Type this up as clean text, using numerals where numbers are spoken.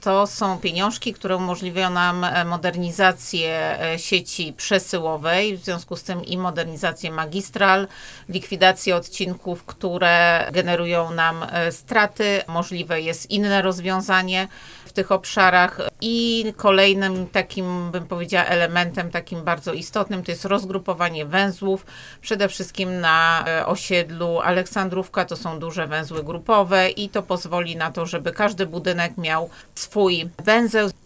To są pieniążki, które umożliwiają nam modernizację sieci przesyłowej, w związku z tym i modernizację magistral, likwidację odcinków, które generują nam straty. Możliwe jest inne rozwiązanie w tych obszarach i kolejnym takim, bym powiedziała, elementem takim bardzo istotnym to jest rozgrupowanie węzłów, przede wszystkim na osiedlu Aleksandrówka. To są duże węzły grupowe i to pozwoli na to, żeby każdy budynek miał swój węzeł.